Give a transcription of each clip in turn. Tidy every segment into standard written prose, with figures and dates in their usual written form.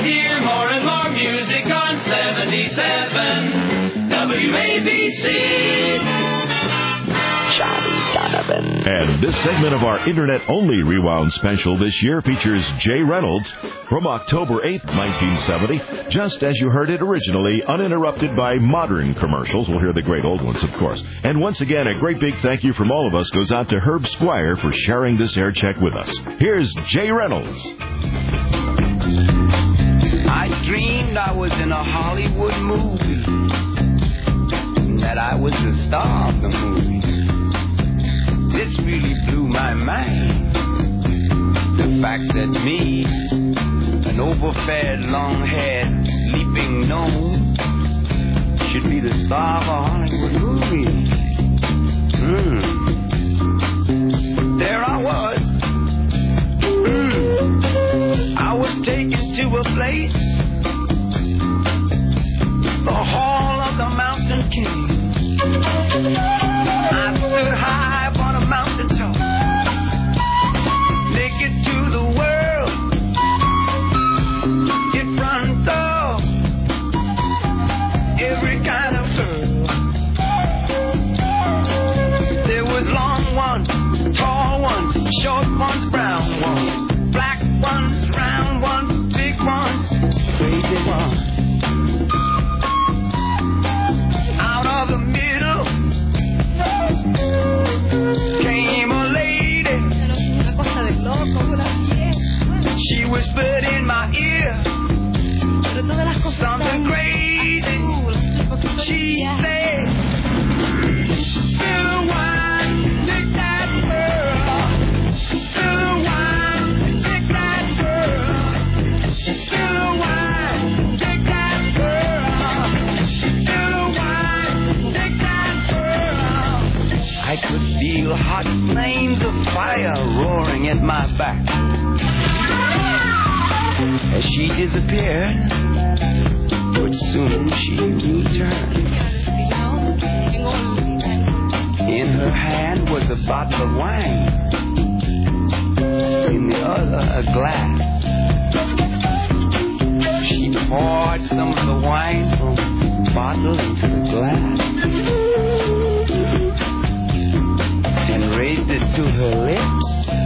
hear more and more music on 77 WABC. Johnny Donovan. And this segment of our Internet-only Rewound special this year features Jay Reynolds from October 8th, 1970, just as you heard it originally, uninterrupted by modern commercials. We'll hear the great old ones, of course. And once again, a great big thank you from all of us goes out to Herb Squire for sharing this air check with us. Here's Jay Reynolds. I dreamed I was in a Hollywood movie, that I was the star of the movie. This really blew my mind. The fact that me, an overfed, long-haired, leaping gnome, should be the star of a Hollywood movie. There I was. I was taken to a place, the Hall of the Mountain King. I stood high upon a mountain top, naked to the world, in front of every kind of girl. There was long ones, tall ones, short ones, brown ones, black ones, round ones, big ones, crazy ones. Out of the middle came a lady. She whispered in my ear something crazy. She said, "Still wine, take that girl. Still wine, take that girl. Still wine, take that girl. Still wine, take that girl." I could feel hot flames of fire roaring at my back. As she disappeared, but soon she returned. In her hand was a bottle of wine, in the other a glass. She poured some of the wine from the bottle into the glass and raised it to her lips.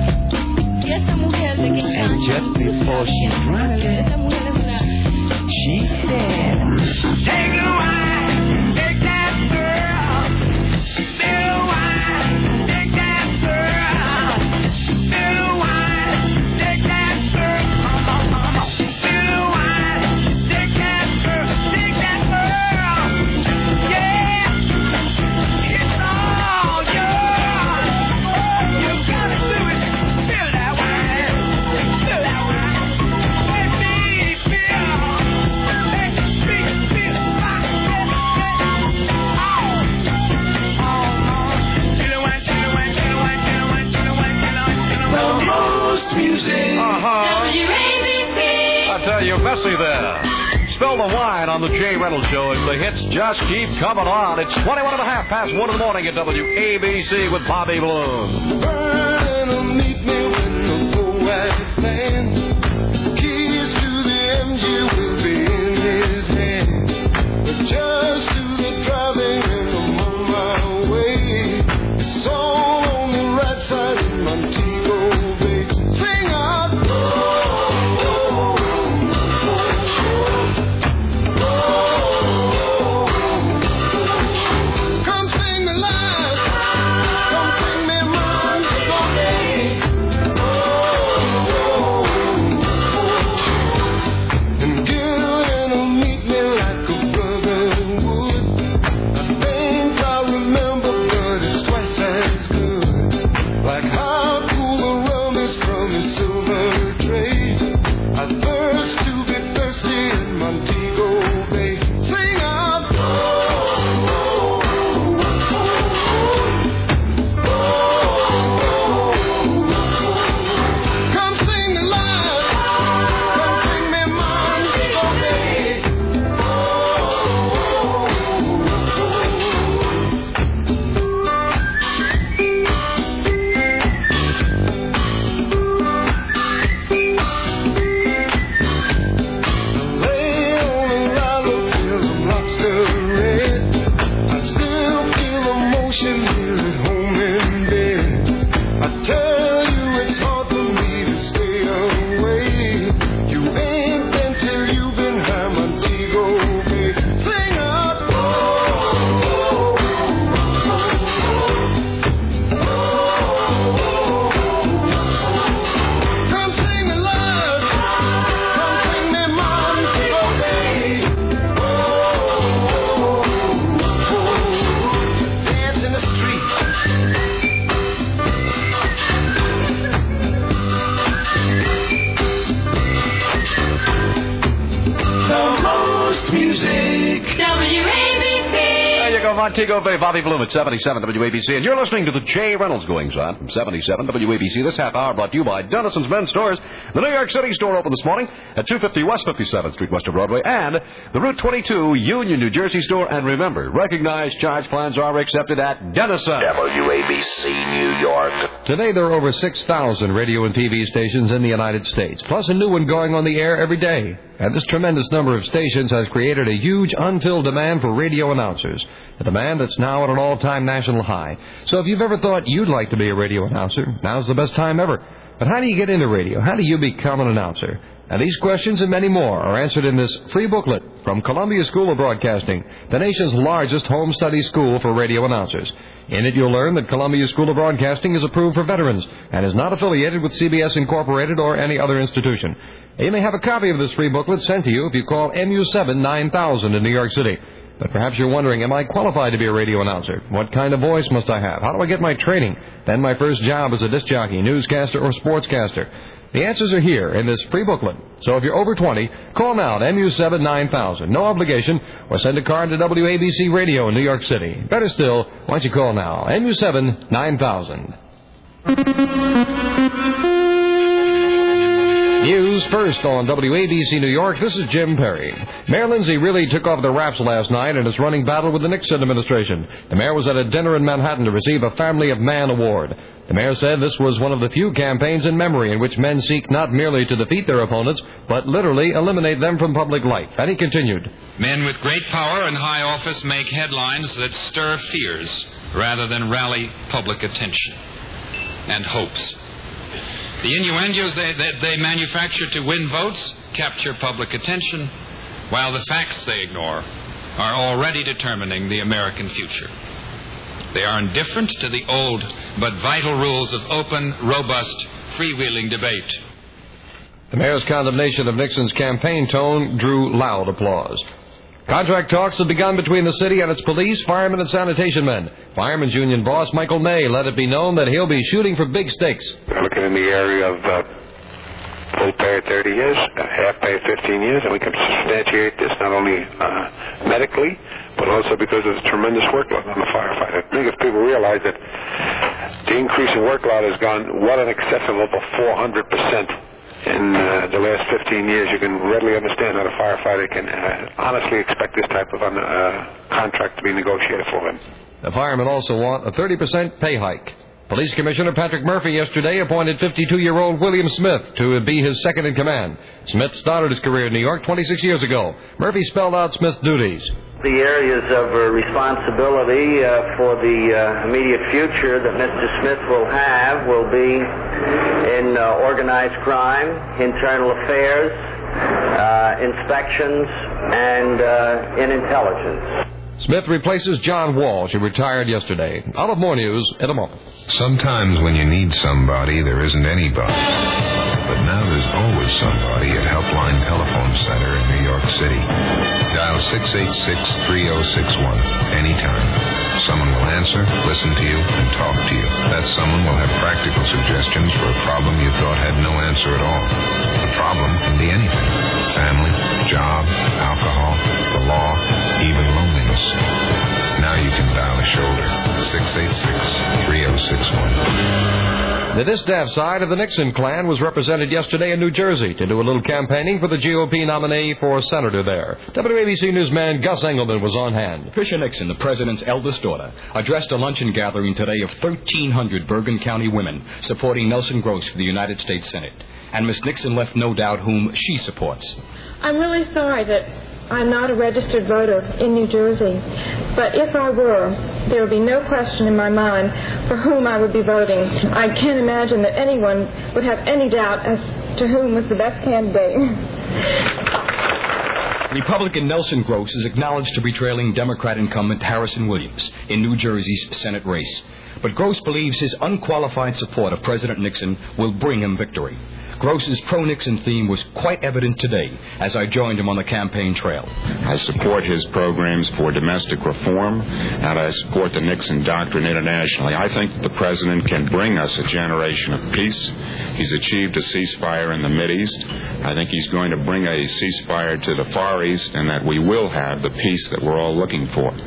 And just before she drank it, she said, "Take the wine, take that girl. Still wine, take that girl. Still wine, take that girl. Still wine, take that girl. Take that girl. Yeah, it's all yours. You gotta do it. Feel that wine. Feel that wine. Let me feel. Let me feel. The most music. WABC. I tell you, messy there. Spill the wine on the Jay Reynolds Show as the hits just keep coming on. It's 21 and a half past 1 in the morning at WABC with Bobby Balloon. Meet me when the go-right land. Keys to the MG will be in his hand. But just do the driving and I'm on my way. It's all on the right side of Montego Bay. Sing out. Come sing me live. Come sing me mine. Montego Bay, Bobby Bloom at 77 WABC, and you're listening to the Jay Reynolds Goings On from 77 WABC. This half hour brought to you by Dennison's Men's Stores. The New York City store opened this morning at 250 West 57th Street, west of Broadway, and the Route 22 Union, New Jersey store. And remember, recognized charge plans are accepted at Dennison. WABC New York. Today there are over 6,000 radio and TV stations in the United States, plus a new one going on the air every day. And this tremendous number of stations has created a huge unfilled demand for radio announcers, a demand that's now at an all-time national high. So if you've ever thought you'd like to be a radio announcer, now's the best time ever. But how do you get into radio? How do you become an announcer? And these questions and many more are answered in this free booklet from Columbia School of Broadcasting, the nation's largest home study school for radio announcers. In it, you'll learn that Columbia School of Broadcasting is approved for veterans and is not affiliated with CBS Incorporated or any other institution. You may have a copy of this free booklet sent to you if you call MU7 9000 in New York City. But perhaps you're wondering, am I qualified to be a radio announcer? What kind of voice must I have? How do I get my training? Then my first job as a disc jockey, newscaster, or sportscaster? The answers are here in this free booklet. So if you're over 20, call now at MU7 9000. No obligation, or send a card to WABC Radio in New York City. Better still, why don't you call now? MU7 9000. News first on WABC New York. This is Jim Perry. Mayor Lindsay really took off the raps last night in his running battle with the Nixon administration. The mayor was at a dinner in Manhattan to receive a Family of Man award. The mayor said this was one of the few campaigns in memory in which men seek not merely to defeat their opponents, but literally eliminate them from public life. And he continued. Men with great power and high office make headlines that stir fears rather than rally public attention and hopes. The innuendos they manufacture to win votes capture public attention, while the facts they ignore are already determining the American future. They are indifferent to the old but vital rules of open, robust, freewheeling debate. The mayor's condemnation of Nixon's campaign tone drew loud applause. Contract talks have begun between the city and its police, firemen, and sanitation men. Firemen's union boss Michael May let it be known that he'll be shooting for big stakes. We're looking in the area of full pay 30 years, half pay 15 years, and we can substantiate this not only medically, but also because of the tremendous workload on the firefighter. I think if people realize that the increase in workload has gone well in excess of over 400%. In the last 15 years, you can readily understand how the firefighter can honestly expect this type of contract to be negotiated for him. The firemen also want a 30% pay hike. Police Commissioner Patrick Murphy yesterday appointed 52-year-old William Smith to be his second in command. Smith started his career in New York 26 years ago. Murphy spelled out Smith's duties. The areas of responsibility for the immediate future that Mr. Smith will have will be in organized crime, internal affairs, inspections, and in intelligence. Smith replaces John Walsh, who retired yesterday. I'll have more news in a moment. Sometimes when you need somebody, there isn't anybody. But now there's always somebody at Helpline Telephone Center in New York City. Dial 686-3061 anytime. Someone will answer, listen to you, and talk to you. That someone will have practical suggestions for a problem you thought had no answer at all. The problem can be anything. Family, job, alcohol, the law, even loneliness. Now you can dial a shoulder. 686-3061. The distaff side of the Nixon clan was represented yesterday in New Jersey to do a little campaigning for the GOP nominee for senator there. WABC newsman Gus Engelman was on hand. Tricia Nixon, the president's eldest daughter, addressed a luncheon gathering today of 1,300 Bergen County women supporting Nelson Gross for the United States Senate. And Miss Nixon left no doubt whom she supports. I'm really sorry that I'm not a registered voter in New Jersey, but if I were, there would be no question in my mind for whom I would be voting. I can't imagine that anyone would have any doubt as to whom was the best candidate. Republican Nelson Gross is acknowledged to be trailing Democrat incumbent Harrison Williams in New Jersey's Senate race. But Gross believes his unqualified support of President Nixon will bring him victory. Gross's pro-Nixon theme was quite evident today as I joined him on the campaign trail. I support his programs for domestic reform, and I support the Nixon doctrine internationally. I think that the president can bring us a generation of peace. He's achieved a ceasefire in the Mideast. I think he's going to bring a ceasefire to the Far East, and that we will have the peace that we're all looking for.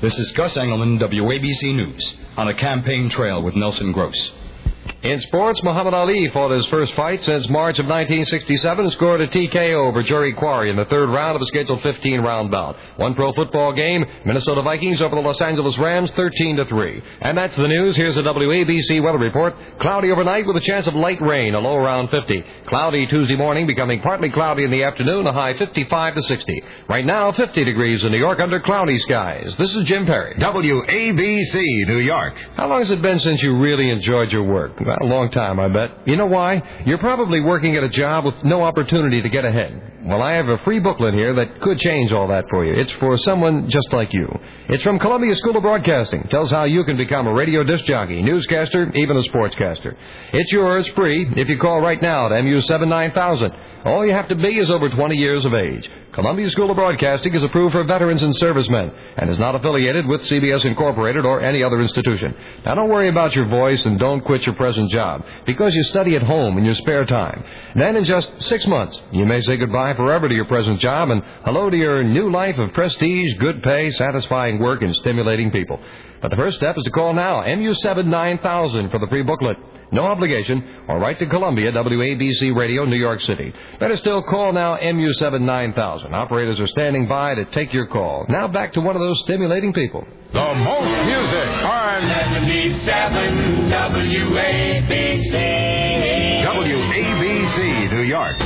This is Gus Engelman, WABC News, on a campaign trail with Nelson Gross. In sports, Muhammad Ali fought his first fight since March of 1967 and scored a TKO over Jerry Quarry in the third round of a scheduled 15-round bout. One pro football game, Minnesota Vikings over the Los Angeles Rams 13-3. And that's the news. Here's a WABC weather report. Cloudy overnight with a chance of light rain, a low around 50. Cloudy Tuesday morning, becoming partly cloudy in the afternoon, a high 55 to 60. Right now, 50 degrees in New York under cloudy skies. This is Jim Perry. WABC, New York. How long has it been since you really enjoyed your work? Well, a long time, I bet. You know why? You're probably working at a job with no opportunity to get ahead. Well, I have a free booklet here that could change all that for you. It's for someone just like you. It's from Columbia School of Broadcasting. Tells how you can become a radio disc jockey, newscaster, even a sportscaster. It's yours free if you call right now to MU79000. All you have to be is over 20 years of age. Columbia School of Broadcasting is approved for veterans and servicemen and is not affiliated with CBS Incorporated or any other institution. Now, don't worry about your voice and don't quit your present job because you study at home in your spare time. Then in just 6 months, you may say goodbye forever to your present job and hello to your new life of prestige, good pay, satisfying work, and stimulating people. But the first step is to call now, MU79000 for the free booklet. No obligation, or write to Columbia, WABC Radio, New York City. Better still, call now, MU79000. Operators are standing by to take your call. Now back to one of those stimulating people. The most music on 77 WABC. WABC, New York.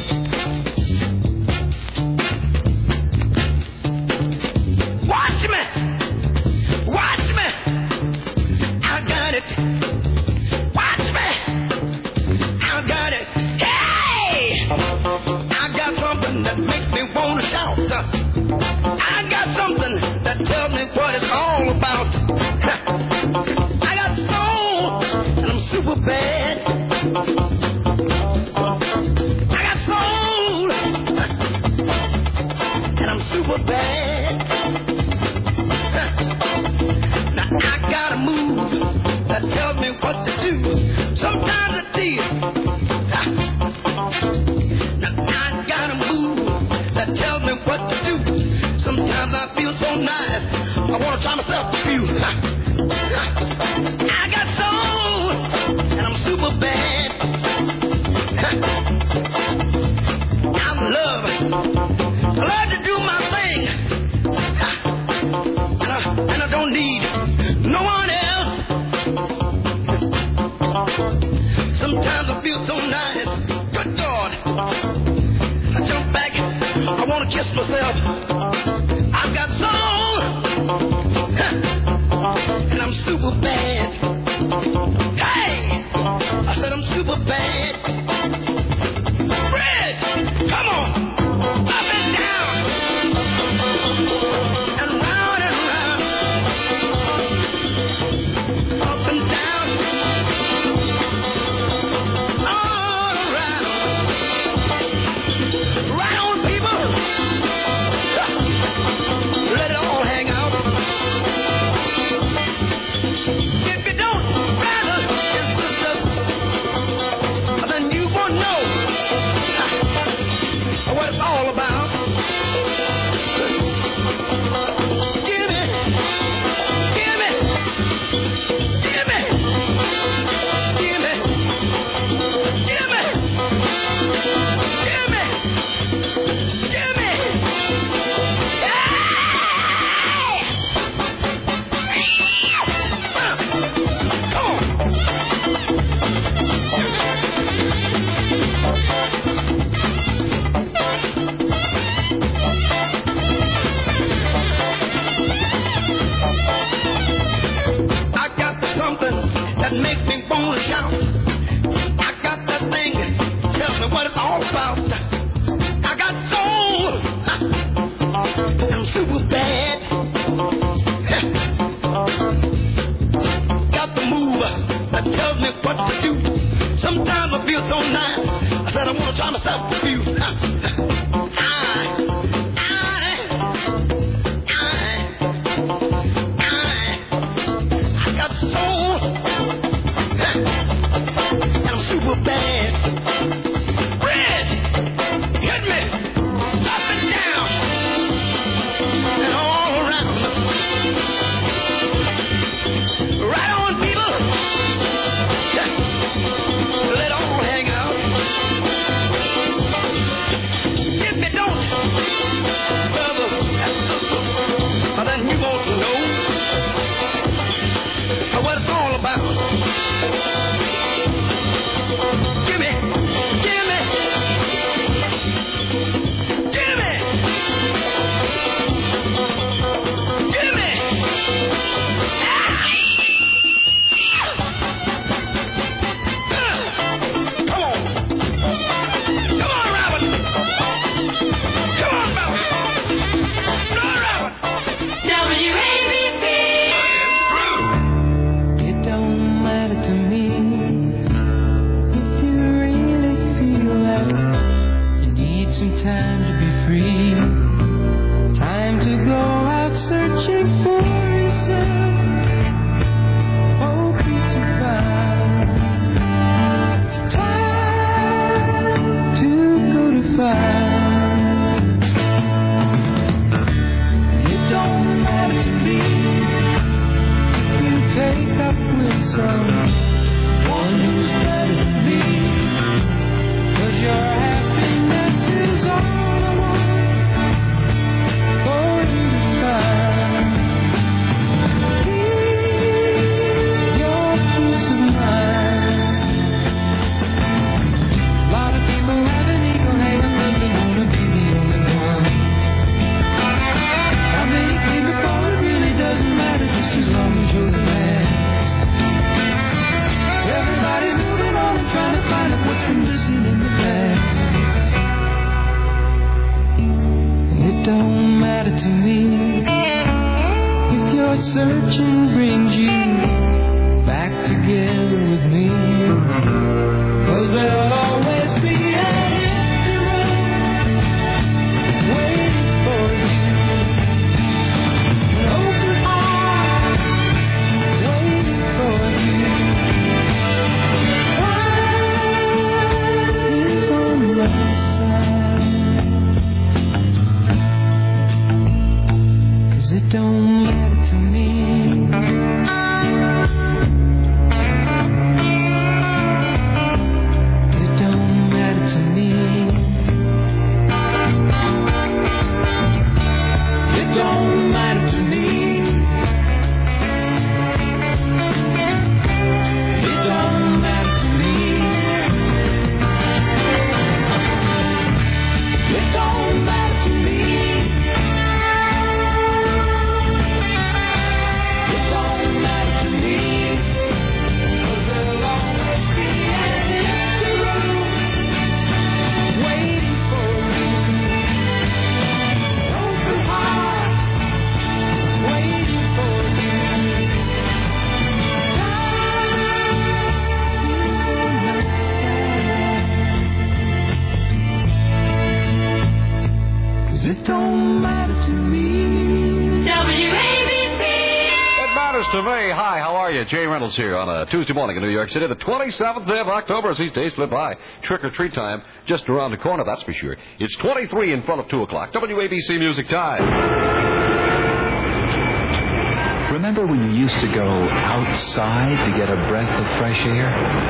Watch me! Watch me! I got it! Watch me! I got it! Hey! I got something that makes me want to shout. I got something that tells me what it's all about. I got soul, and I'm super bad. I got soul, and I'm super bad. Now I got a move that tells me what to do. Sometimes it's easy. Now I got a move that tells me what to do. Sometimes I feel so nice, I want to try myself a few. I got soul, and I'm super bad. I love to do my thing. And I don't need no one else. Sometimes I feel so nice. Good God. I jump back. I want to kiss myself. I've got soul. And I'm super bad. Hey! I said I'm super bad. Fred! Come on! Up and down! And round and round. Up and down. All around. Right on, people. Let it all hang out. If you don't rather it's sisters, then you won't know what it's all about. Give me, give me, give me, give me, give me, give me, give me. I got something that makes me want to shout. I got that thing that tells me what it's all about. I got soul. I'm super bad. Got the move that tells me what to do. Sometimes I feel so nice. I said I want to try myself a few. I got soul. And I'm super bad. Red, hit me. Up and down. And all around. matter to me if your searching brings you back together with me. 'Cause there'll always be an empty room waiting for you. An open heart waiting for you. Time is on my side. 'Cause it don't matter to me. Jay Reynolds here on a Tuesday morning in New York City, the 27th day of October. As these days slip by, trick-or-treat time just around the corner, that's for sure. It's 23 in front of 2 o'clock. WABC Music Time. Remember when you used to go outside to get a breath of fresh air?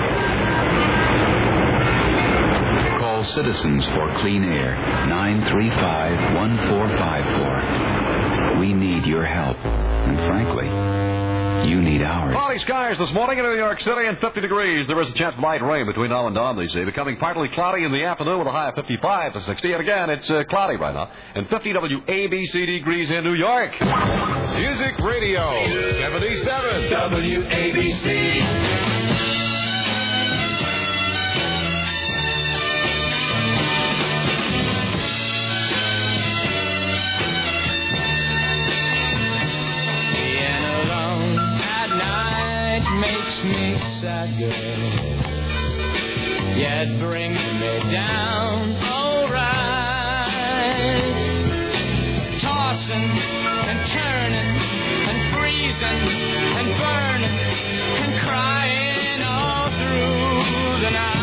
Call Citizens for Clean Air, 935-1454. We need your help, and frankly, you need ours. Cloudy skies this morning in New York City and 50 degrees. There is a chance of light rain between now and dawn, they say. Becoming partly cloudy in the afternoon with a high of 55 to 60. And again, it's cloudy right now. And 50 WABC degrees in New York. Music Radio 77 WABC. Makes me sad, girl, yet brings me down alright. Tossing and turning and freezing and burning and crying all through the night.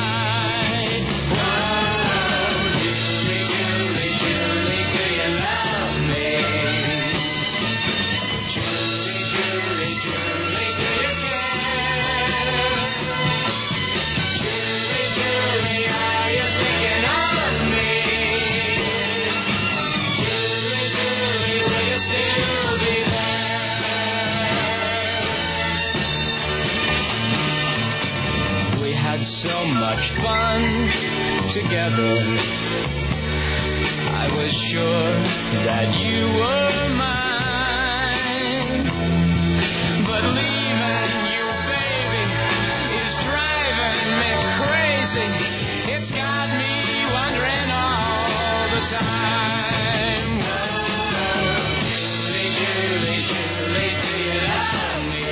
Whoa, Julie, Julie, Julie, do you love me? Julie, Julie, Julie, do you care? So much fun together. I was sure that you were mine, but leaving you, baby, is driving me crazy. It's got me wondering all the time. Julie, Julie, Julie, do you love me?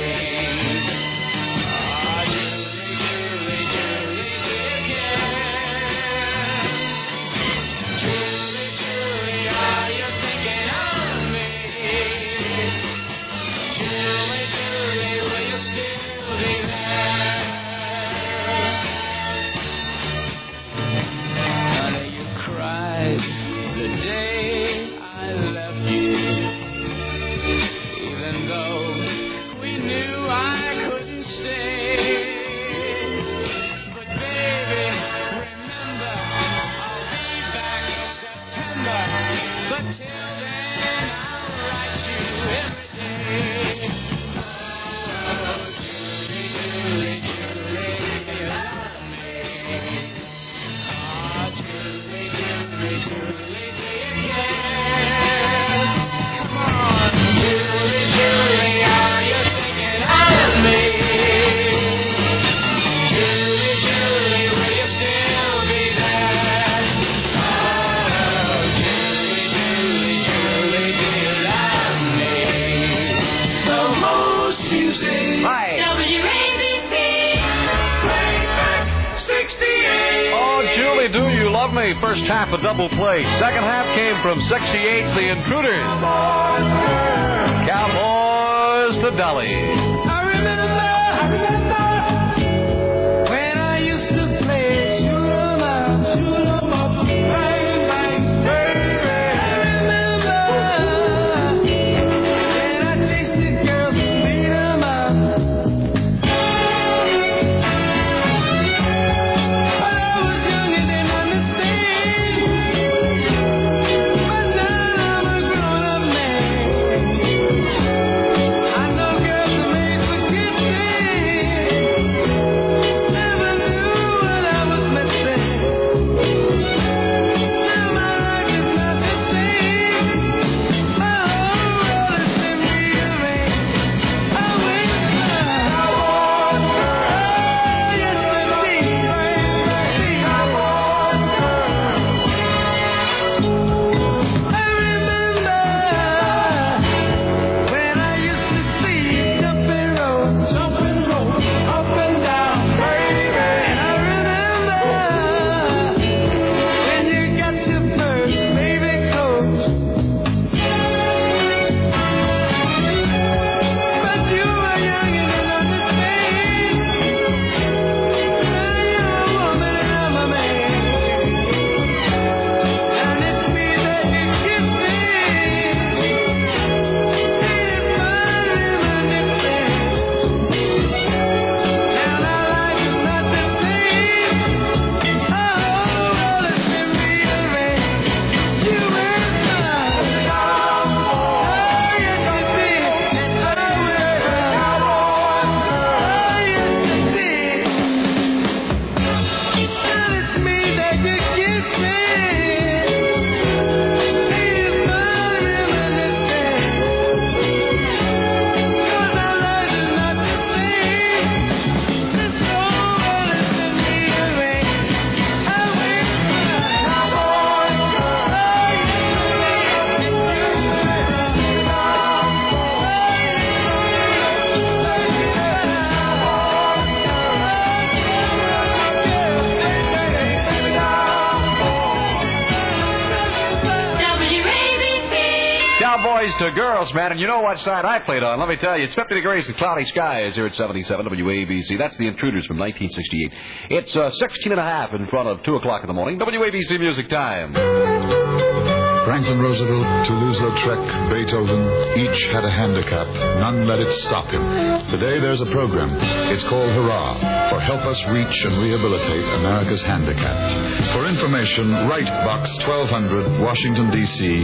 Oh, Julie, do you love me? First half a double play. Second half came from 68, The Intruders. Cowboys to Dolly. I remember when I used to play shoot 'em up, bang, bang, baby. I remember when I chased the girls and beat 'em up. But I was young and didn't understand. But now I'm a grown-up man. I know girls are made for kissing. Never knew what I was missing. Now my life is not the same. My whole world has been rearranged. I wish when I used to see jumping rope, up and down, baby. And I remember when you got your first baby coat. But you were young and didn't understand. Now you're a woman and I'm a man. And it's me that you're kissing. It's my reminiscence. Now my life is not the same. Our whole world has been rearranged. You were mine. Oh, yes, you did. And I will. Oh, yes, you did. Now it's me that you're kissing. It's my reminiscence. 'Cause our lives are not the same. This whole world has been rearranged. I wish Cowboys to girls, man. And you know what side I played on? Let me tell you. It's 50 degrees and cloudy skies here at 77 WABC. That's the Intruders from 1968. It's 16 and a half in front of 2 o'clock in the morning. WABC Music Time. Franklin Roosevelt, Toulouse-Lautrec, Beethoven, each had a handicap. None let it stop him. Today there's a program. It's called Hurrah, for Help Us Reach and Rehabilitate America's Handicapped. For information, write Box 1200, Washington, D.C.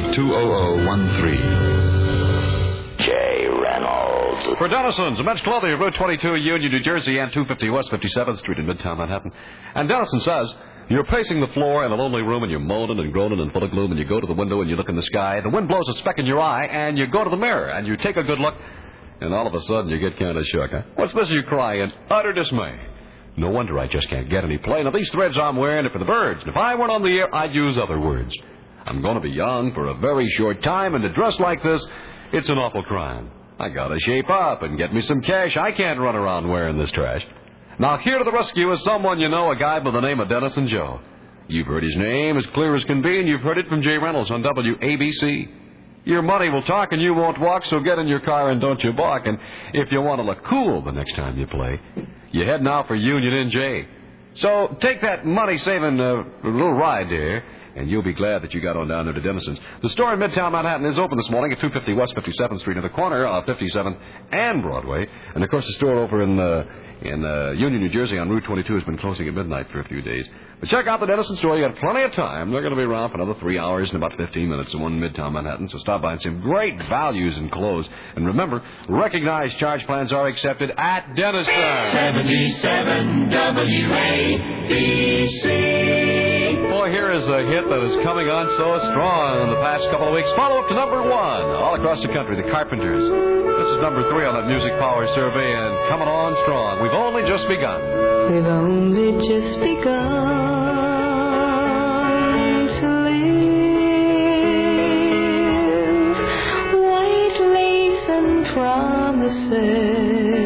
20013. Jay Reynolds. For Dennison's, men's clothing at Route 22, Union, New Jersey, and 250 West 57th Street in Midtown Manhattan. And Dennison says, you're pacing the floor in a lonely room and you're moaning and groaning and full of gloom and you go to the window and you look in the sky. The wind blows a speck in your eye and you go to the mirror and you take a good look and all of a sudden you get kind of shook. Huh? What's this you cry in utter dismay? No wonder I just can't get any play. Now, these threads I'm wearing are for the birds. And if I weren't on the air, I'd use other words. I'm going to be young for a very short time and to dress like this, it's an awful crime. I got to shape up and get me some cash. I can't run around wearing this trash. Now, here to the rescue is someone you know, a guy by the name of Dennison Joe. You've heard his name as clear as can be, and you've heard it from Jay Reynolds on WABC. Your money will talk and you won't walk, so get in your car and don't you balk. And if you want to look cool the next time you play, you head now for Union NJ. So take that money-saving little ride there, and you'll be glad that you got on down there to Dennison's. The store in Midtown Manhattan is open this morning at 250 West 57th Street, at the corner of 57th and Broadway. And, of course, the store over in Union, New Jersey on Route 22 has been closing at midnight for a few days. But check out the Dennison store. You got plenty of time. They're going to be around for another 3 hours and about 15 minutes in one Midtown Manhattan. So stop by and see some great values in clothes. And remember, recognized charge plans are accepted at Dennison. 77 WABC. Boy, here is a hit that is coming on so strong in the past couple of weeks. Follow up to number one all across the country, the Carpenters. This is number 3 on that Music Power survey, and coming on strong. We've only just begun. We've only just begun to live. White lace and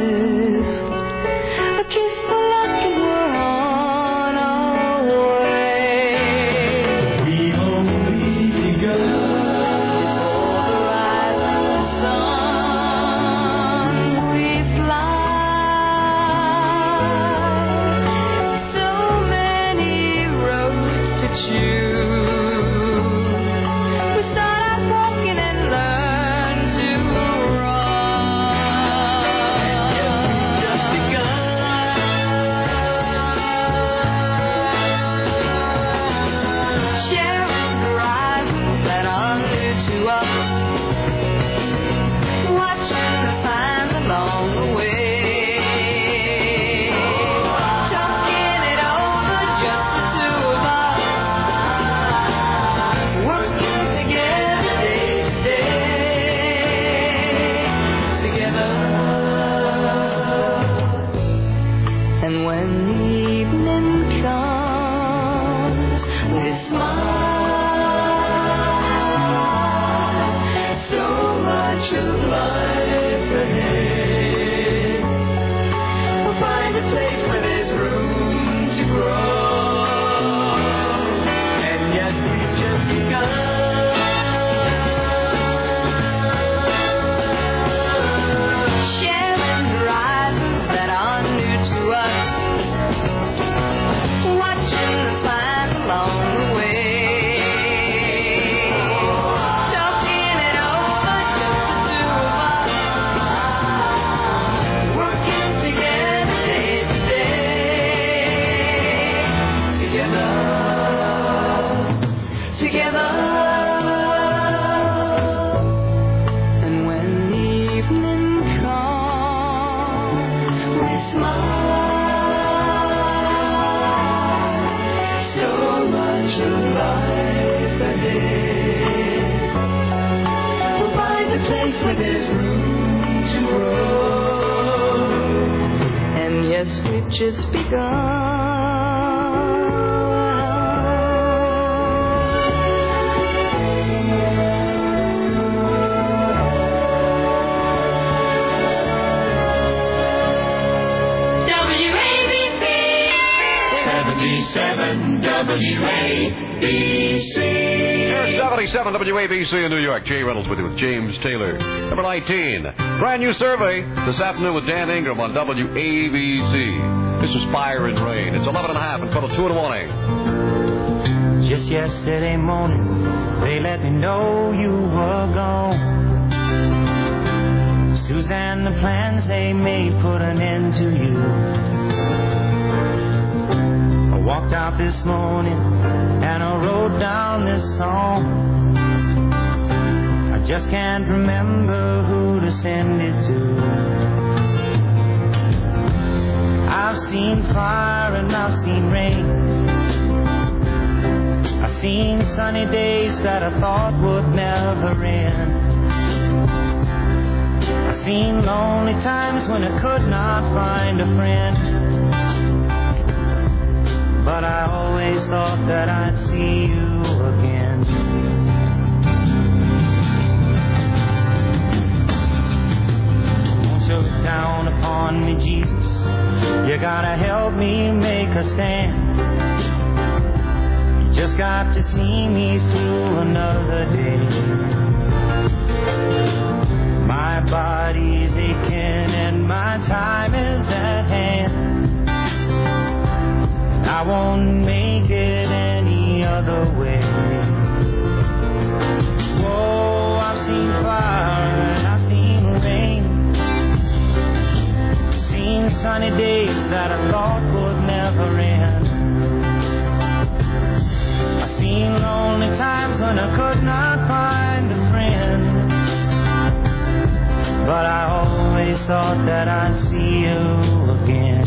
promises. A kiss for luck and we're on our way. with you. We start out walking and learn to run. Just begun. Sharing horizons that are new to us. Watching the signs along the way. Just WABC 77 WABC. Here's 77 WABC in New York. Jay Reynolds with you with James Taylor. Number 19. Brand new survey this afternoon with Dan Ingram on WABC. This is Fire and Rain. It's 11:30 in front of 2 in the morning. Just yesterday morning, they let me know you were gone. Suzanne, the plans they made put an end to you. I walked out this morning and I wrote down this song. I just can't remember who to send it to. I've seen fire and I've seen rain. I've seen sunny days that I thought would never end. I've seen lonely times when I could not find a friend. But I always thought that I'd see you again. Won't you look down upon me, Jesus? You gotta help me make a stand. You just got to see me through another day. My body's aching and my time is at hand. I won't make it any other way. Whoa, I've seen fire and I've seen rain. Seen sunny days that I thought would never end. I've seen lonely times when I could not find a friend. But I always thought that I'd see you again.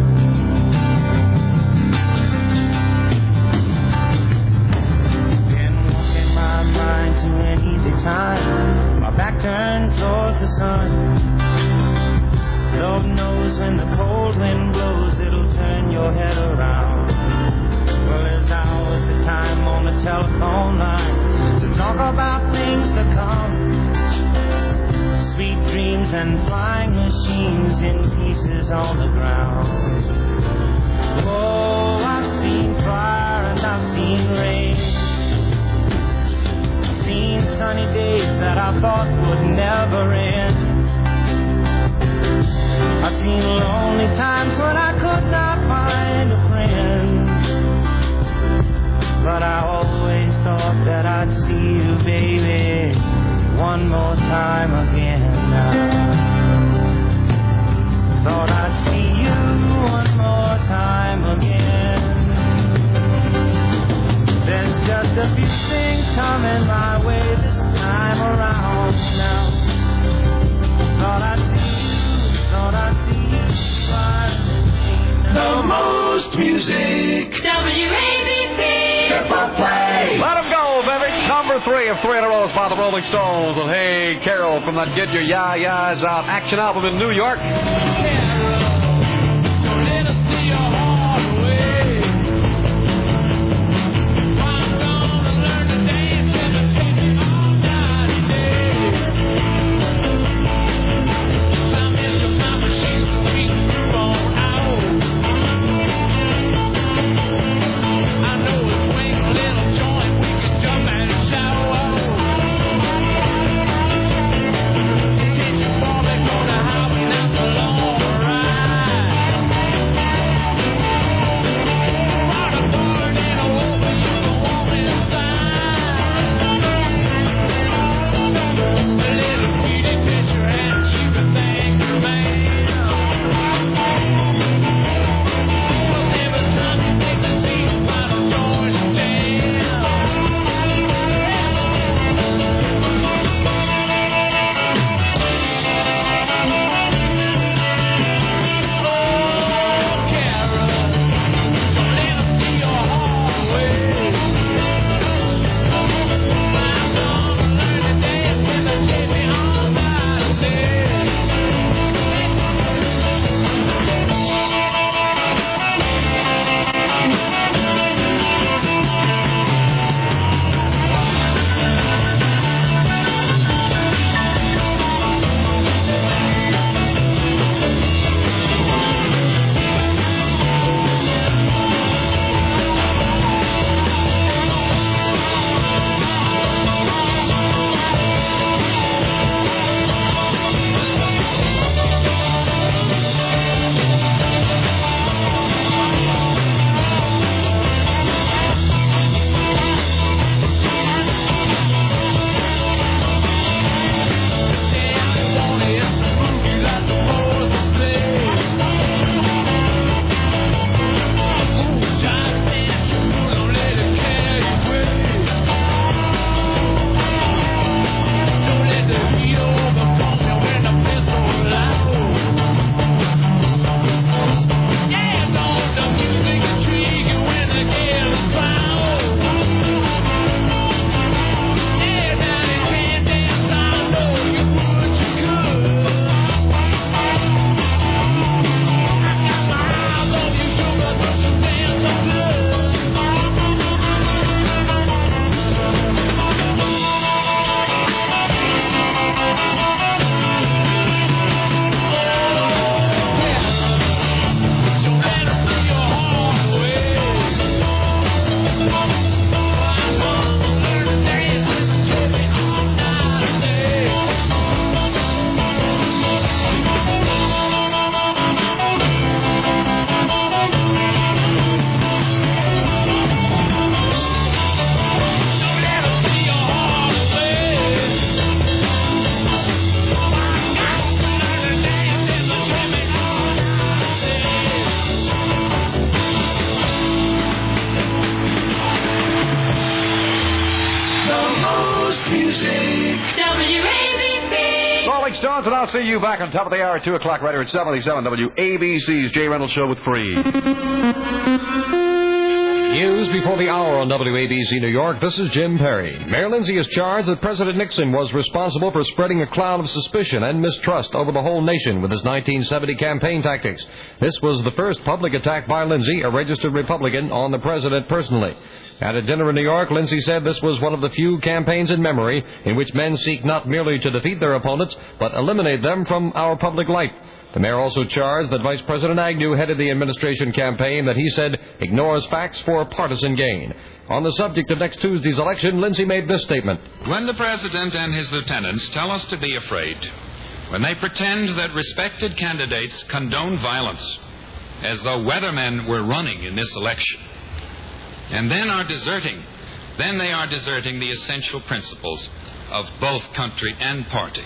To an easy time, my back turned towards the sun. Lord knows when the cold wind blows, it'll turn your head around. Well, there's hours of time on the telephone line to talk about things to come. Sweet dreams and flying machines in pieces on the ground. Oh, I've seen fire and I've seen rain. Seen sunny days that I thought would never end. I've seen lonely times when I could not find a friend. But I'd see you, baby, one more time again now. Thought I'd see you one more time again. There's just a few things coming my way this time around now. Thought I'd see you smiling. The most music. WABC. Triple play. Let 'em go, baby. Number 3 of 3 in a row by the Rolling Stones. And hey, Carol from that Get Your Ya-Ya's Out action album in New York. Stones, and I'll see you back on top of the hour at 2 o'clock right here at 77 WABC's Jay Reynolds Show with Free. News before the hour on WABC New York. This is Jim Perry. Mayor Lindsay is charged that President Nixon was responsible for spreading a cloud of suspicion and mistrust over the whole nation with his 1970 campaign tactics. This was the first public attack by Lindsay, a registered Republican, on the president personally. At a dinner in New York, Lindsay said this was one of the few campaigns in memory in which men seek not merely to defeat their opponents, but eliminate them from our public life. The mayor also charged that Vice President Agnew headed the administration campaign that he said ignores facts for partisan gain. On the subject of next Tuesday's election, Lindsay made this statement. When the president and his lieutenants tell us to be afraid, when they pretend that respected candidates condone violence, as though weathermen were running in this election, and then are deserting then they are deserting the essential principles of both country and party.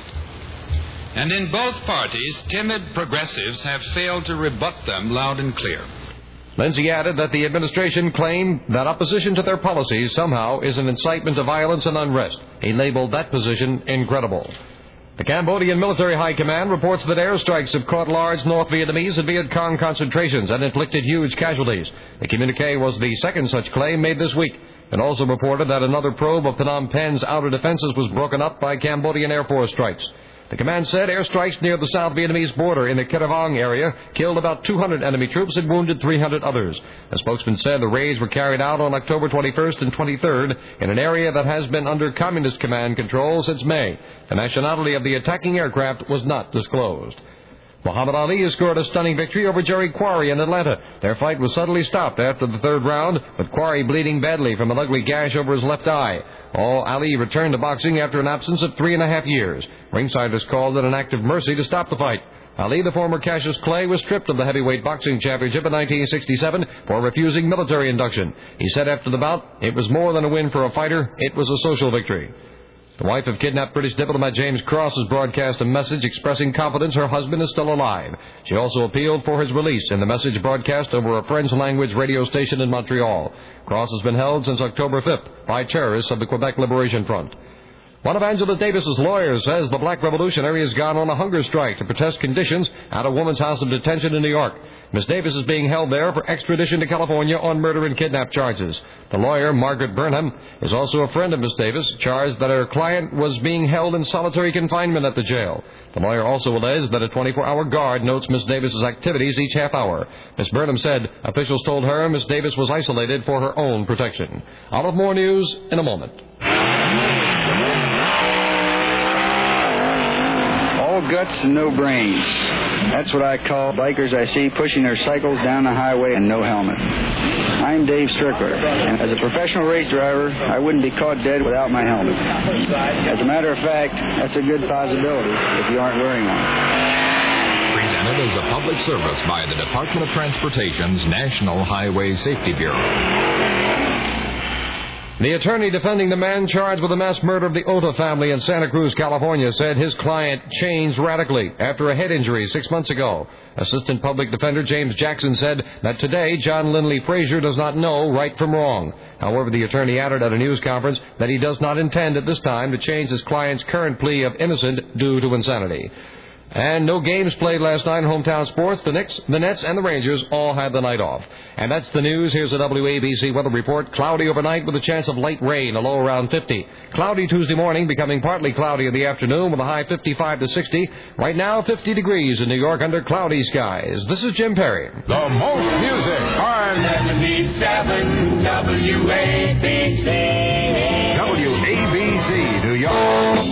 And in both parties, timid progressives have failed to rebut them loud and clear. Lindsay added that the administration claimed that opposition to their policies somehow is an incitement to violence and unrest. He labeled that position incredible. The Cambodian Military High Command reports that airstrikes have caught large North Vietnamese and Viet Cong concentrations and inflicted huge casualties. The communique was the second such claim made this week. It also reported that another probe of Phnom Penh's outer defenses was broken up by Cambodian Air Force strikes. The command said airstrikes near the South Vietnamese border in the Keravong area killed about 200 enemy troops and wounded 300 others. A spokesman said the raids were carried out on October 21st and 23rd in an area that has been under communist command control since May. The nationality of the attacking aircraft was not disclosed. Muhammad Ali has scored a stunning victory over Jerry Quarry in Atlanta. Their fight was suddenly stopped after the third round, with Quarry bleeding badly from an ugly gash over his left eye. Ali returned to boxing after an absence of 3.5 years. Ringsiders called it an act of mercy to stop the fight. Ali, the former Cassius Clay, was stripped of the heavyweight boxing championship in 1967 for refusing military induction. He said after the bout, "It was more than a win for a fighter, it was a social victory." The wife of kidnapped British diplomat James Cross has broadcast a message expressing confidence her husband is still alive. She also appealed for his release in the message broadcast over a French language radio station in Montreal. Cross has been held since October 5th by terrorists of the Quebec Liberation Front. One of Angela Davis's lawyers says the black revolutionary has gone on a hunger strike to protest conditions at a woman's house of detention in New York. Ms. Davis is being held there for extradition to California on murder and kidnap charges. The lawyer, Margaret Burnham, is also a friend of Ms. Davis, charged that her client was being held in solitary confinement at the jail. The lawyer also alleged that a 24-hour guard notes Ms. Davis's activities each half hour. Ms. Burnham said officials told her Ms. Davis was isolated for her own protection. I'll have more news in a moment. All guts and no brains. That's what I call bikers I see pushing their cycles down the highway and no helmet. I'm Dave Strickler, and as a professional race driver, I wouldn't be caught dead without my helmet. As a matter of fact, that's a good possibility if you aren't wearing one. Presented as a public service by the Department of Transportation's National Highway Safety Bureau. The attorney defending the man charged with the mass murder of the Ota family in Santa Cruz, California, said his client changed radically after a head injury 6 months ago. Assistant Public Defender James Jackson said that today John Lindley Frazier does not know right from wrong. However, the attorney added at a news conference that he does not intend at this time to change his client's current plea of innocent due to insanity. And no games played last night in hometown sports. The Knicks, the Nets, and the Rangers all had the night off. And that's the news. Here's a WABC weather report. Cloudy overnight with a chance of light rain, a low around 50. Cloudy Tuesday morning, becoming partly cloudy in the afternoon with a high 55 to 60. Right now, 50 degrees in New York under cloudy skies. This is Jim Perry. The most music on 77 WABC. WABC, New York.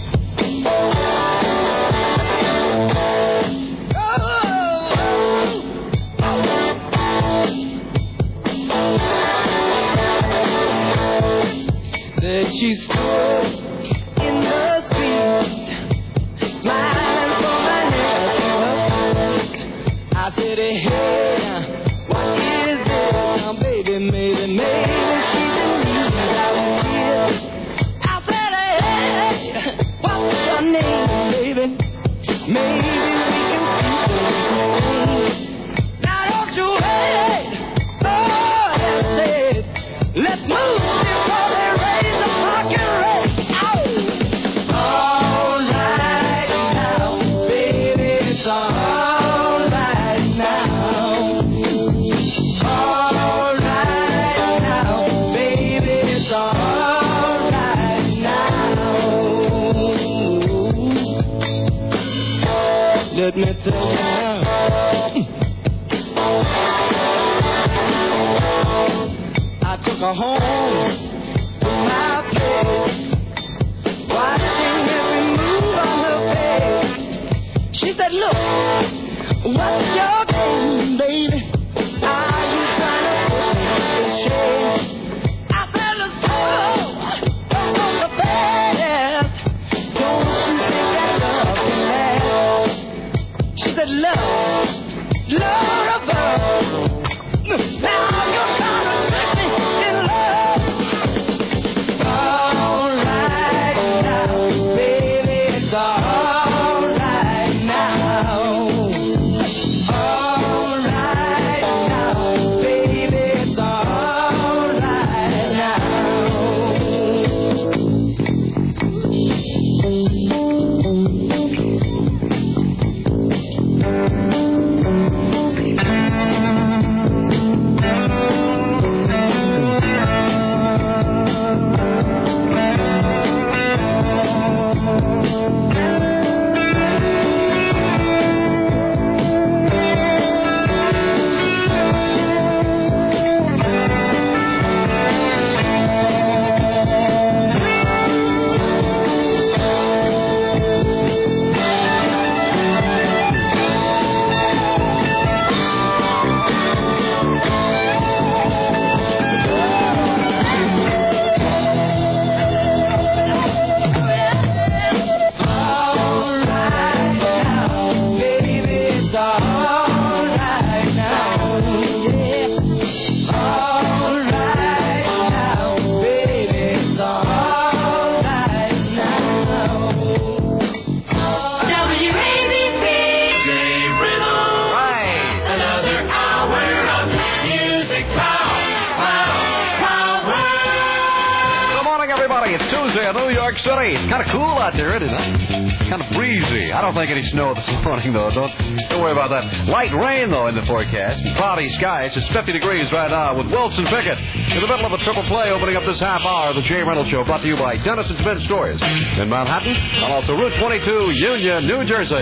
She stood in the street, smiling from my neck to her feet. I said, hey, what is this? Now, baby, maybe she believes I was here. I said, hey, what's your name, baby? Maybe we can see things. Now, don't you wait. Oh, I said, let's move. Let me tell you now. I took her home to my place, watching every move on her face. She said, look, what's your name, baby? Are you trying to put me in shame? I said, let's go, don't go to bed. Don't you think that love can last? She said, love above. Now you're trying to trick me in love. morning. It's Tuesday in New York City. It's kind of cool out there, isn't it? Kind of breezy. I don't think any snow this morning, though. Don't worry about that. Light rain, though, in the forecast. And cloudy skies. It's 50 degrees right now with Wilson Pickett in the middle of a triple play opening up this half hour of the Jay Reynolds Show, brought to you by Dennison's Men's Stores in Manhattan and also Route 22, Union, New Jersey.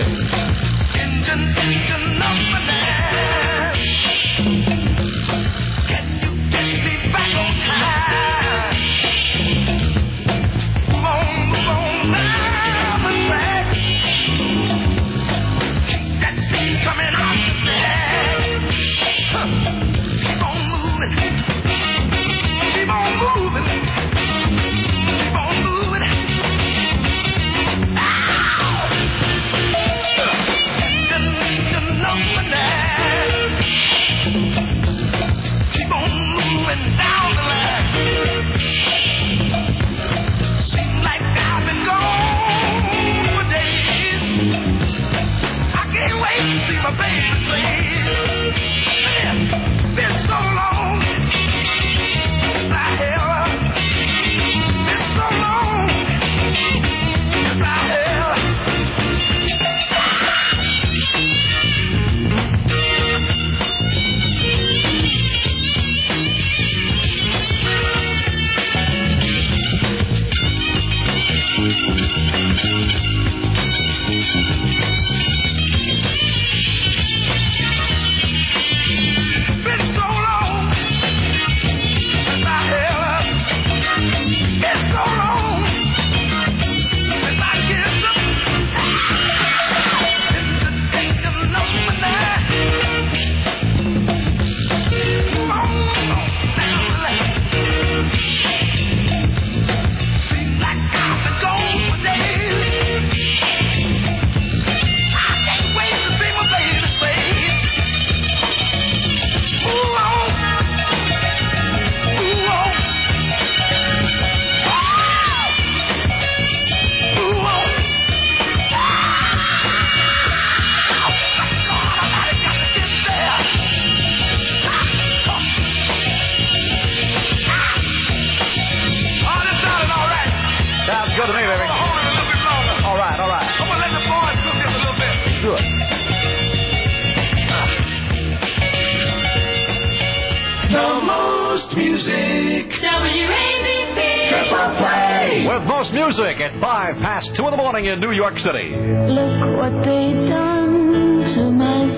Music at 2:05 in the morning in New York City. Look what they've done to my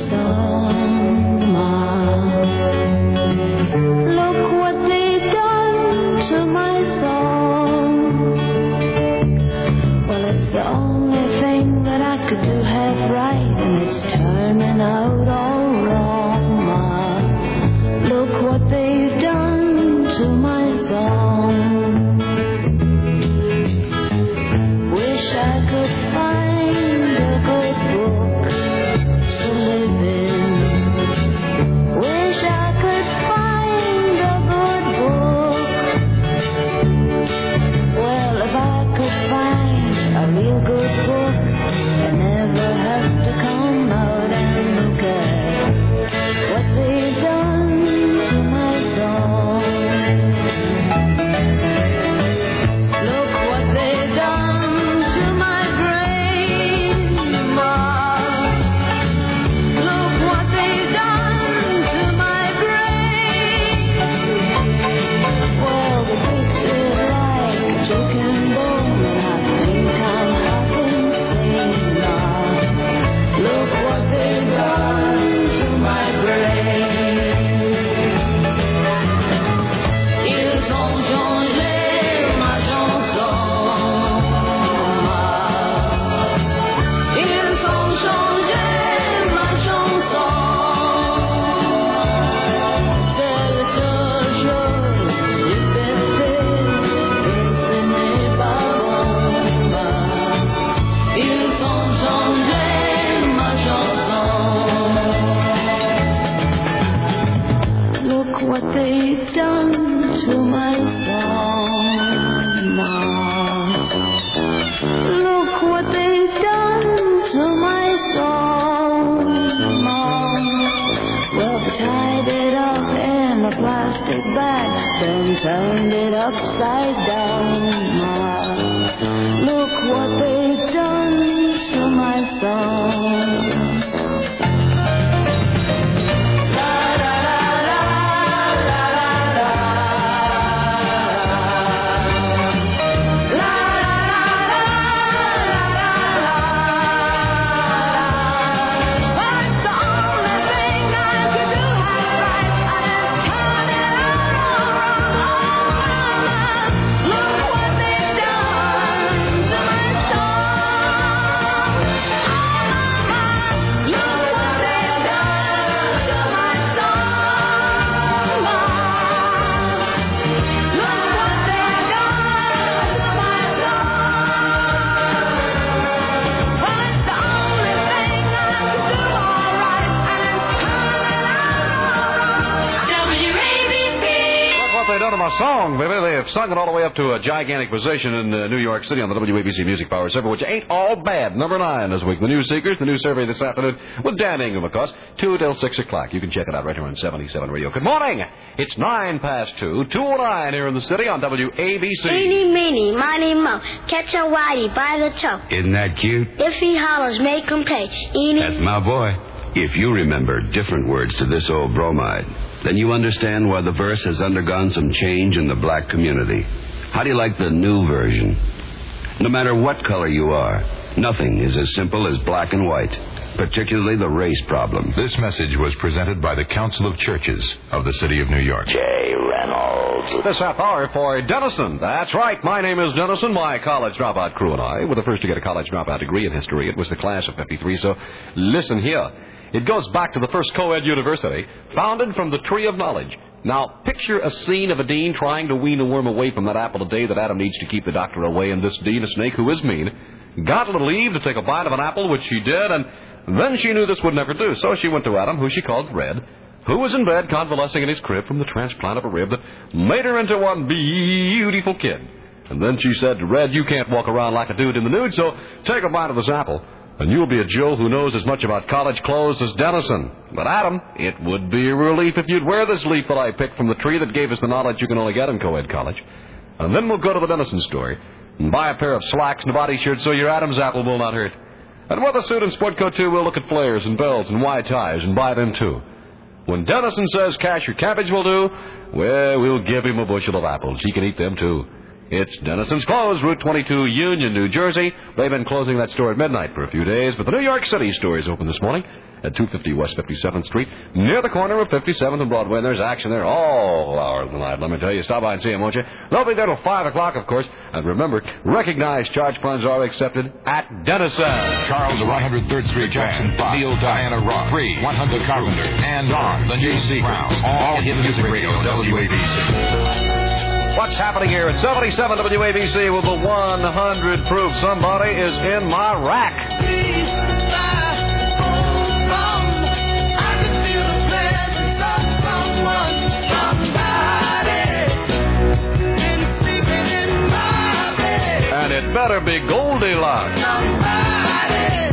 song, Ma. Look what they've done to my song. Well, it's the only thing that I could do half right, and it's turning out all wrong, Ma. Look what they've done to my song. I could find a good book to live in. Wish I could find a good book. Well, if I could find a real good book, I never have to come out and look at what they've done to my song. Look what they've done. What they've done to my song, Ma. Look what they've done to my song, Ma. Well, they tied it up in a plastic bag, then turned it upside down. Look what they've done to my song. Song, baby. They have sung it all the way up to a gigantic position in New York City on the WABC Music Power Server, which ain't all bad. Number 9 this week. The News Seekers, the new survey this afternoon with Dan Ingham, of course, 2 till 6 o'clock. You can check it out right here on 77 Radio. Good morning. It's 9 past 2, 2:09 here in the city on WABC. Eeny, meeny, miny, mo. Catch a whitey by the toe. Isn't that cute? If he hollers, make him pay. Eeny. That's my boy. If you remember different words to this old bromide, then you understand why the verse has undergone some change in the black community. How do you like the new version? No matter what color you are, nothing is as simple as black and white, particularly the race problem. This message was presented by the Council of Churches of the City of New York. Jay Reynolds. This half hour for Dennison. That's right. My name is Dennison. My college dropout crew and I were the first to get a college dropout degree in history. It was the class of 53, so listen here. It goes back to the first co-ed university, founded from the tree of knowledge. Now, picture a scene of a dean trying to wean a worm away from that apple a day that Adam needs to keep the doctor away, and this dean, a snake who is mean, got a little Eve to take a bite of an apple, which she did, and then she knew this would never do. So she went to Adam, who she called Red, who was in bed convalescing in his crib from the transplant of a rib that made her into one beautiful kid. And then she said to Red, you can't walk around like a dude in the nude, so take a bite of this apple, and you'll be a Joe who knows as much about college clothes as Dennison. But, Adam, it would be a relief if you'd wear this leaf that I picked from the tree that gave us the knowledge you can only get in co-ed college. And then we'll go to the Dennison store and buy a pair of slacks and a body shirt so your Adam's apple will not hurt. And with a suit and sport coat, too, we'll look at flares and belts and wide ties and buy them, too. When Dennison says cash or cabbage will do, well, we'll give him a bushel of apples. He can eat them, too. It's Dennison's Clothes, Route 22, Union, New Jersey. They've been closing that store at midnight for a few days, but the New York City store is open this morning at 250 West 57th Street, near the corner of 57th and Broadway, and there's action there all hours of the night. Let me tell you, stop by and see them, won't you? They'll be there till 5 o'clock, of course. And remember, recognized charge funds are accepted at Dennison. Charles 103rd Street, Jackson 5, Neil Diana Rock, 3, 100 Carpenter, and on the News Seekers, all hit music radio, WABC. What's happening here at 77 WABC with the 100 proof? Somebody is in my rack. And it better be Goldilocks.